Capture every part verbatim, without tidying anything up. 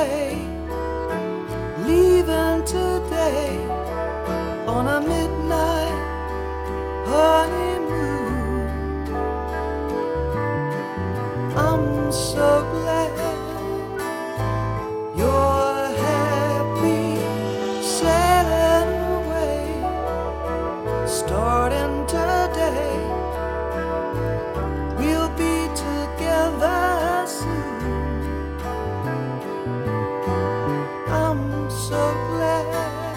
away, leaving today on a midnight honeymoon. I'm so glad you're happy, sailing away, starting today. We'll be together soon. I'm so glad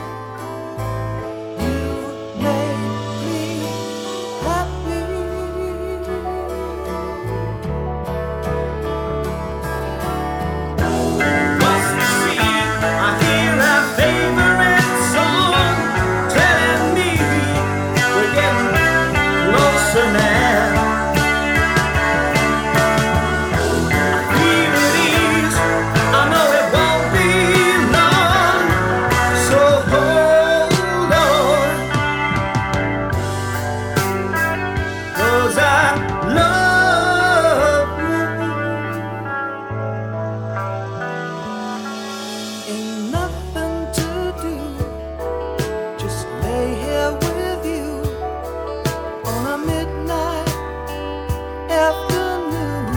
you made me happy. What's the scene? I hear our favorite song telling me we're getting closer now. I love you. Ain't nothing to do, just lay here with you on a midnight afternoon.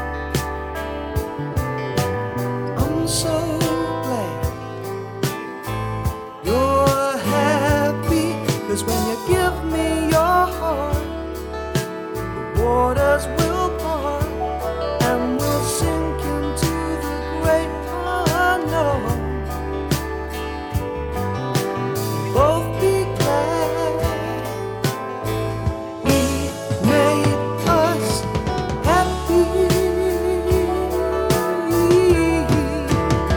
I'm so glad you're happy, 'cause when you give me your heart, waters will part and we'll sink into the great unknown. Both be glad we made us happy.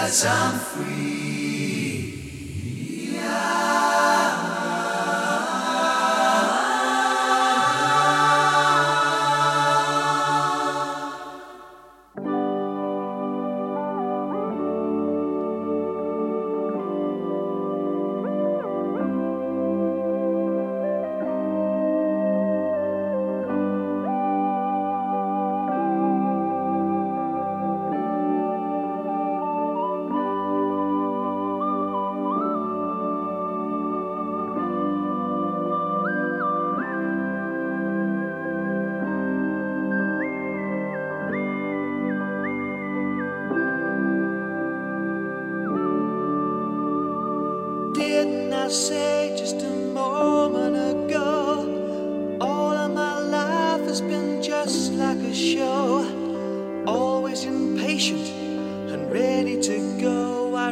'cause I'm free. Didn't I say just a moment ago, all of my life has been just like a show, always impatient and ready to go. I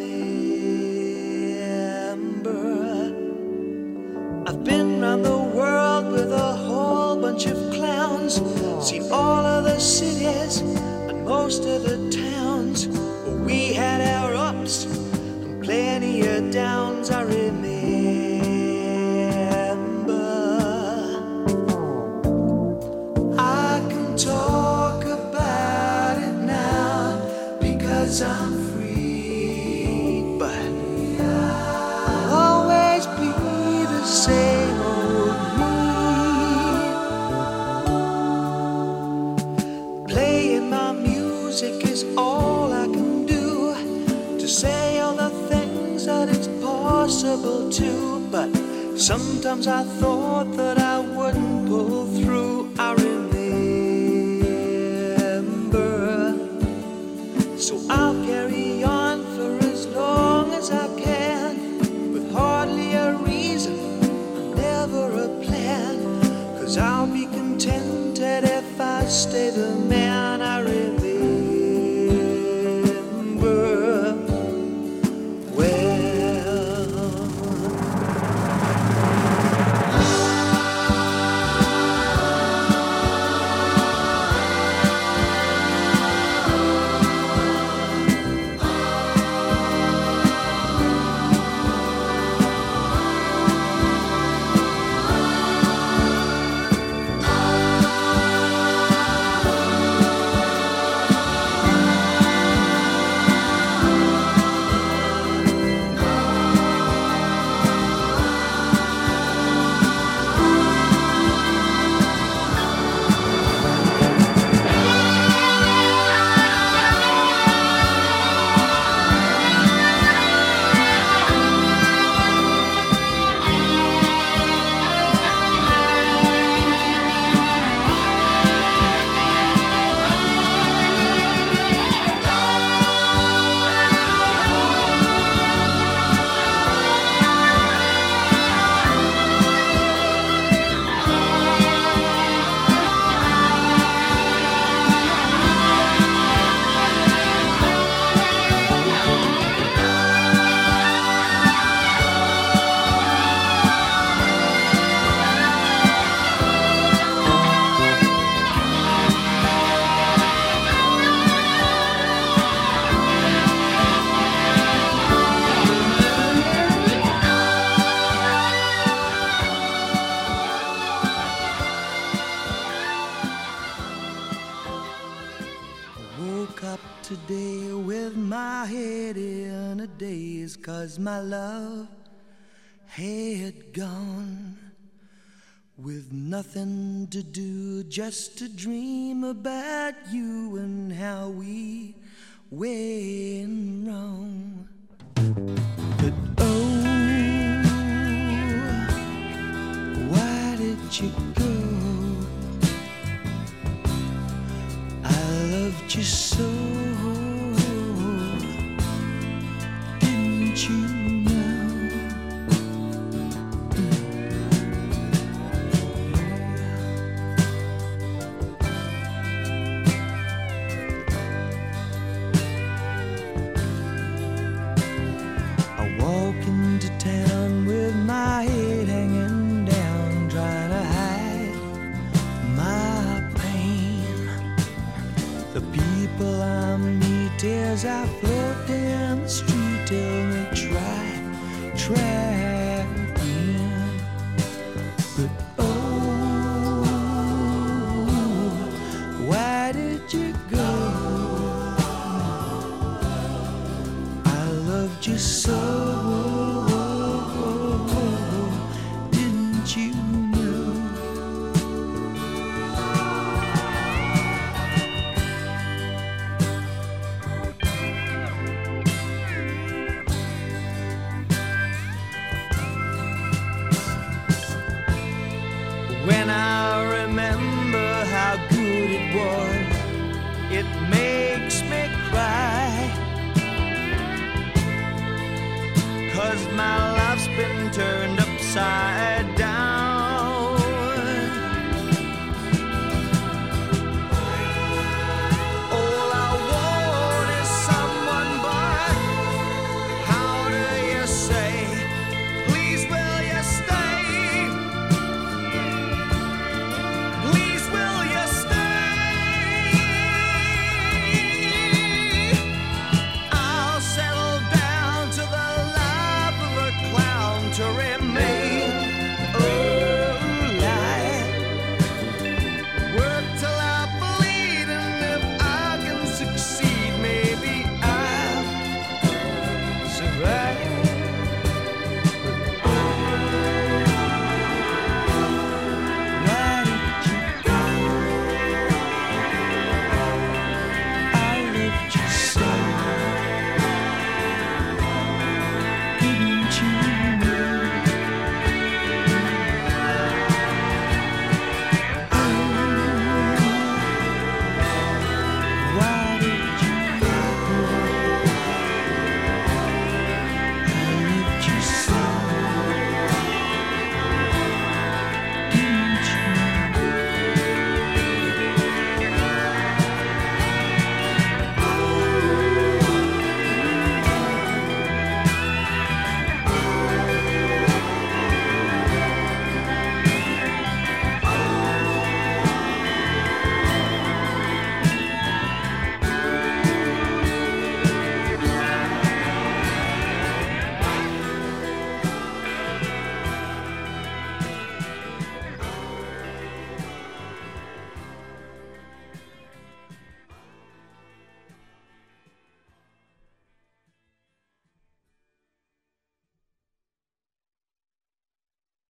remember I've been round the world with a whole bunch of clowns, seen all of the cities and most of the towns. We had our ups, plenty of downs. I remember I can talk about it now because I'm free, but I'll always be the same old me, playing my music is all I can do to say all the that it's possible to, but sometimes I thought that I wouldn't pull through. I remember, so I'll carry on for as long as I can, with hardly a reason, never a plan, 'cause I'll be contented if I stay the man. I remember today with my head in a daze, 'cause my love had gone, with nothing to do, just to dream about you and how we went wrong. But oh, why did you go? I loved you so. People my me tears I float down the street till they try, try again. But oh, why did you go? I loved you so, didn't you know? When I remember how good it was, it makes me cry. 'Cause my life's been turned upside